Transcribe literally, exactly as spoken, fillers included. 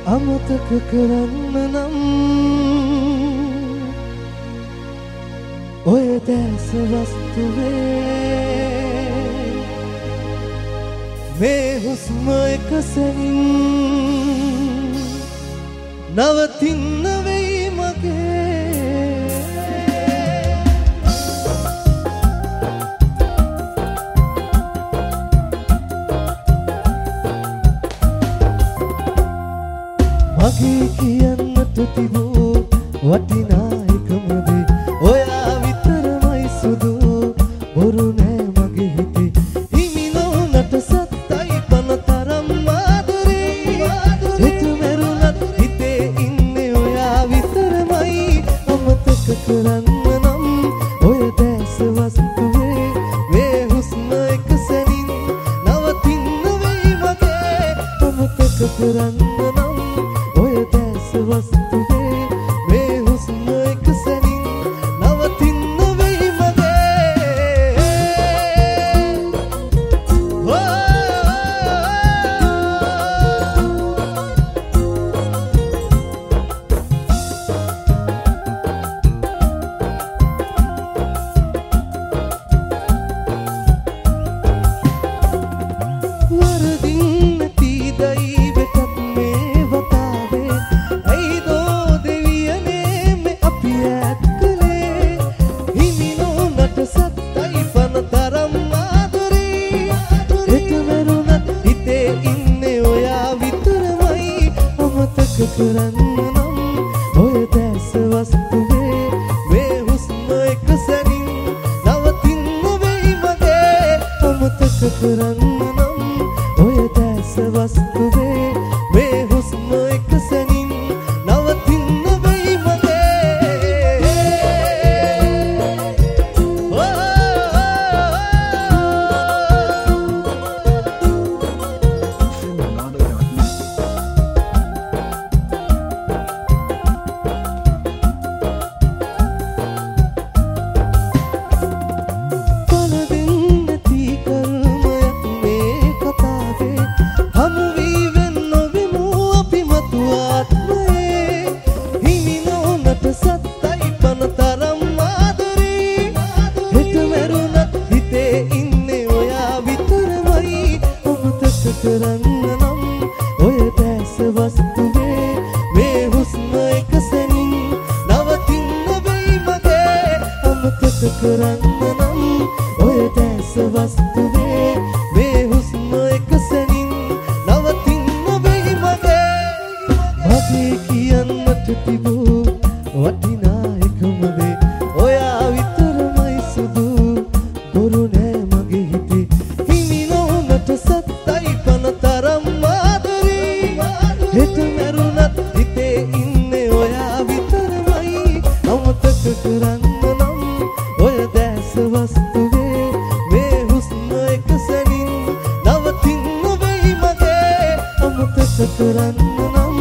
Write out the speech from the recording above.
අමතක කරන්න නම් ඔය දැස වස්තුවේ මේ හුස්ම එක සැනින් නවතින්න වෙයි මගේ මගේ කියන්නට තිබූ වටිනා එකම දේ ඔයා විතරමයි සුදු බොරු නෑ මගේ හිතේ හිමි නොවුනට සත්තයි පන තරම් ආදරේ හිත මෙරුණත් හිතේ ඉන්නේ ඔයා විතරමයි අමතක කරන්න නම් ඔය දැස වස්තුවේ මේ හුස්ම එක සැනින් නවතින්න වෙයි මගේ අමතක කරන්න නම් ඔය දැස වස්තුවේ මේ හුස්ම එක සැනින් නවතින්න වෙයි මගේ වරදින් නැති දෛවකත් මේ වතාවේ ඇයිදෝ දෙවියනේ මේ අපි ඈත් කළේ හිමි නොවුනට සත්තයි පන තරම් ආදරේ හිත මෙරුණත් හිතේ ඉන්නේ ඔයා විතරමයි අමතක කරන්න නම් ඔය දැස වස්තුවේ මේ හුස්ම එක සැනින් නවතින්න වෙයි මගේ අමතක කරන්න නම් ඔය දැස වස්තුවේ මේ හුස්ම එක සැනින් නවතින්න වෙයි මගේ පලදින් නැති කර්මයක් මේ කතාවේ හමු වී වෙන් නොවෙමු අපි මතු ආත්මයේ හිමි නොවුනට සත්තයි පන තරම් ආදරේ හිත මෙරුණත් හිතේ ඉන්නේ ඔයා විතරමයි අමතක කරන්න නම් ඔය දැස වස්තුවේ මේ හුස්ම එක සැනින් නවතින්න වෙයි මගේ අමතක කරන්න නම් ඔය දැස වස්තුවේ මේ හුස්ම එක සැනින් නවතින්න වෙයි මගේ මගේ කියන්නට තිබූ වටිනා එකම දේ ඔයා විතරමයි සුදු බොරු නෑ මගේ හිතේ හිමි නොවුනට සත්තයි පන තරම් ආදරේ හිත මෙරුණත් හිතේ ඉන්නේ ඔයා විතරමයි අමතක කරන්න නම් ඔය දැස වස්තුවේ මේ හුස්ම එක සැනින් නවතින්න වෙයි මගේ අමතක කරන්න නම්